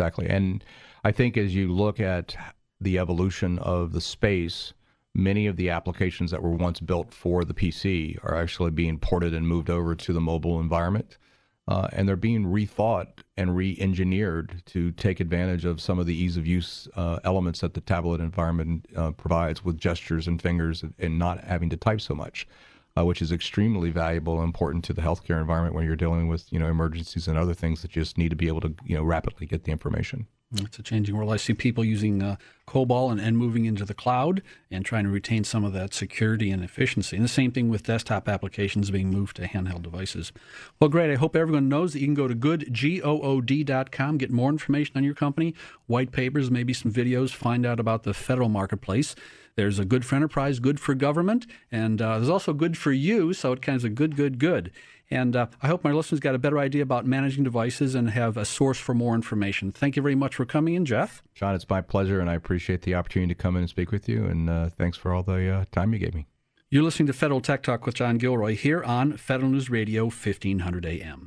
[SPEAKER 4] And I think as you look at the evolution of the space, many of the applications that were once built for the PC are actually being ported and moved over to the mobile environment. And they're being rethought and re-engineered to take advantage of some of the ease of use elements that the tablet environment provides with gestures and fingers and not having to type so much, which is extremely valuable and important to the healthcare environment when you're dealing with, emergencies and other things that just need to be able to, rapidly get the information.
[SPEAKER 3] It's a changing world. I see people using COBOL and moving into the cloud and trying to retain some of that security and efficiency. And the same thing with desktop applications being moved to handheld devices. Well, great. I hope everyone knows that you can go to goodgood.com, get more information on your company, white papers, maybe some videos, find out about the federal marketplace. There's a Good for Enterprise, Good for Government, and there's also Good for You, so it kind of is a good. And I hope my listeners got a better idea about managing devices and have a source for more information. Thank you very much for coming in, Jeff.
[SPEAKER 4] John, it's my pleasure, and I appreciate the opportunity to come in and speak with you, and thanks for all the time you gave me.
[SPEAKER 3] You're listening to Federal Tech Talk with John Gilroy here on Federal News Radio, 1500 AM.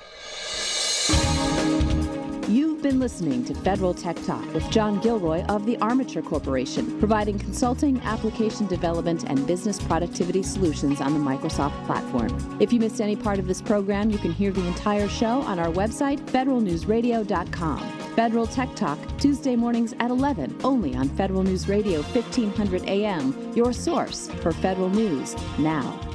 [SPEAKER 2] You've been listening to Federal Tech Talk with John Gilroy of the Armature Corporation, providing consulting, application development, and business productivity solutions on the Microsoft platform. If you missed any part of this program, you can hear the entire show on our website, federalnewsradio.com. Federal Tech Talk, Tuesday mornings at 11, only on Federal News Radio, 1500 AM, your source for federal news now.